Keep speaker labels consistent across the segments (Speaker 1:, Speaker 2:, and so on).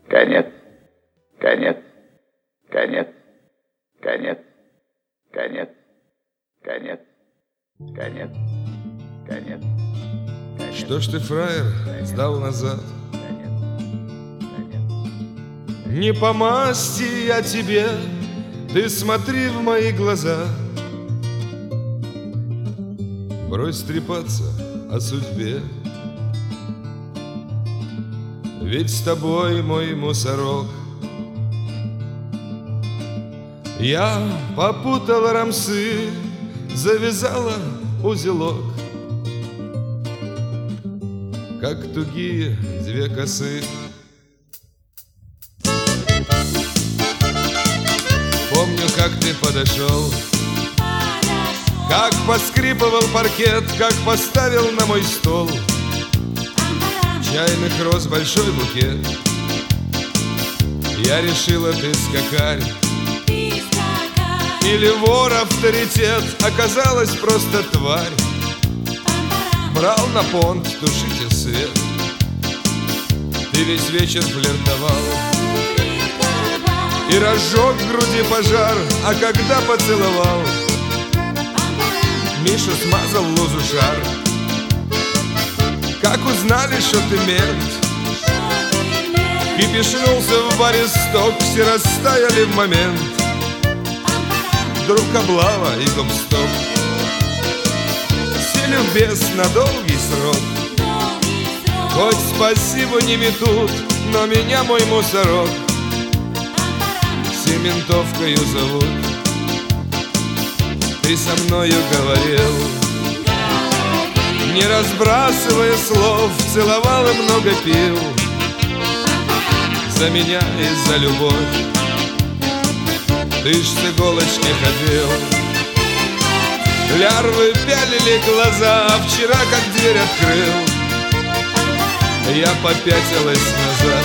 Speaker 1: Конец. Конец. Конец. Конец. Конец. Конец. Конец. Конец.
Speaker 2: Что ж ты, фраер, сдал назад? Не по масти я тебе, ты смотри в мои глаза. Брось трепаться о судьбе, ведь с тобой мой мусорок. Я попутала рамсы, завязала узелок, как тугие две косы. Помню, как ты подошел, как поскрипывал паркет, как поставил на мой стол чайных роз большой букет. Я решила, ты скакарь или вор авторитет, оказалась просто тварь. Брал на понт, тушите свет, ты весь вечер флиртовал и разжег в груди пожар, а когда поцеловал, Миша смазал лозу шар. Как узнали, что ты мент, кипишнулся в баре сток, все растаяли в момент. Вдруг облава и гоп-стоп, сели в бес на долгий срок. Хоть спасибо не метут, но меня мой мусорок Сементовкою зовут. Ты со мною говорил, не разбрасывая слов, целовал и много пил за меня и за любовь. Ты ж с иголочки ходил, лярвы пялили глаза, а вчера как дверь открыл, я попятилась назад.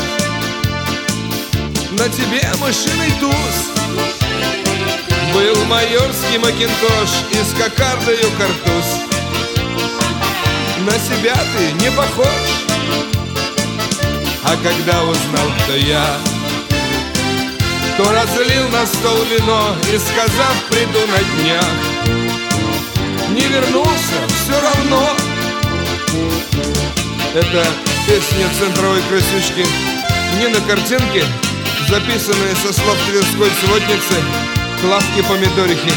Speaker 2: На тебе мышиный туз, был майорский макинтош и с кокардою картуз. На себя ты не похож, а когда узнал, кто я, то разлил на стол вино и, сказав, приду на днях, не вернулся все равно. Это песня центровой крысючки Нины Картинки, записанная со слов тверской сводницы Клавки Помидорихи.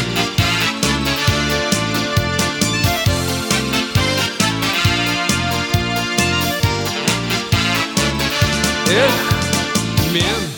Speaker 2: Эх, мент.